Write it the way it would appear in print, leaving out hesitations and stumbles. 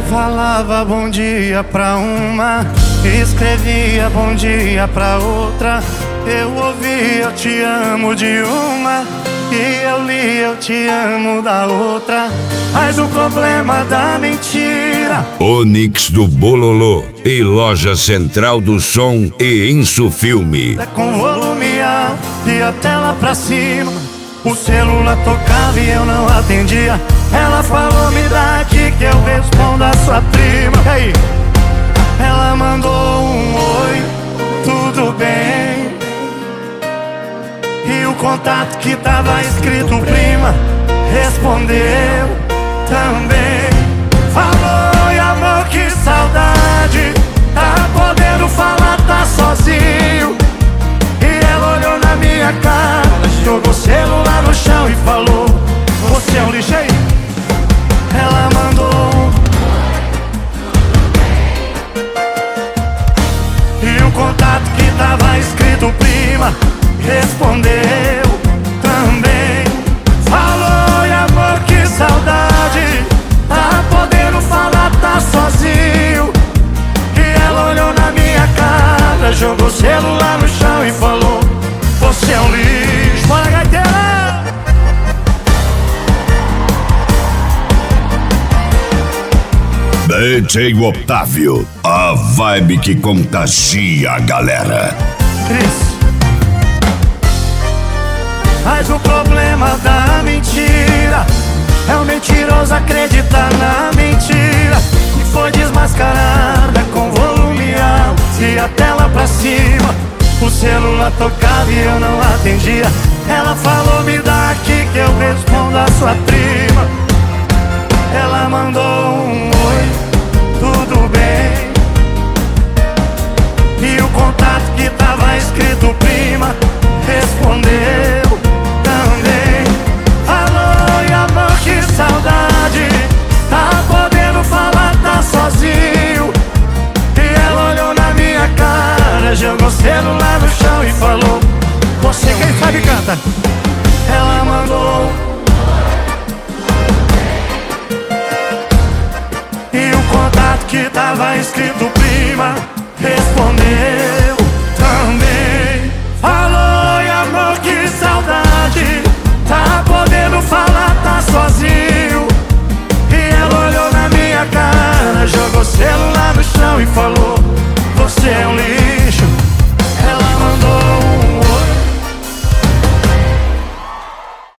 Falava bom dia pra uma, escrevia bom dia pra outra. Eu ouvi eu te amo de uma, e eu li eu te amo da outra. Mas o problema da mentira, Onix do Bololô e Loja Central do Som e Insufilme. é com volume alto e a tela pra cima. O celular tocava e eu não atendia. Ela falou, me dá aqui que eu respondo a sua prima. E aí? Ela mandou um oi, tudo bem. E o contato que tava escrito prima respondeu também. Falou, e amor, que saudade, tá podendo falar, tá sozinho. E ela olhou na minha cara, jogou o celular no chão e falou, você é um lixo aí. Ela mandou e o contato que tava escrito prima respondeu também. Falou, e amor, que saudade, tá podendo falar, tá sozinho. E ela olhou na minha cara, jogou o celular no chão e falou, você é um lixo. Bora, gaiteira! DJ Otávio, a vibe que contagia a galera. Cris. Mas o problema da mentira é o mentiroso acreditar na mentira. E foi desmascarada com volume alto e a tela pra cima. O celular tocava e eu não atendia. Ela falou, me dá aqui que eu respondo a sua prima. Ela mandou um oi, tudo bem. E o contato que tava escrito prima respondeu também. Falou, e amor, que saudade, tá podendo falar, tá sozinho. E ela olhou na minha cara, jogou o celular no chão e falou, você quem sabe canta. Ela mandou e o contato que tava escrito prima respondeu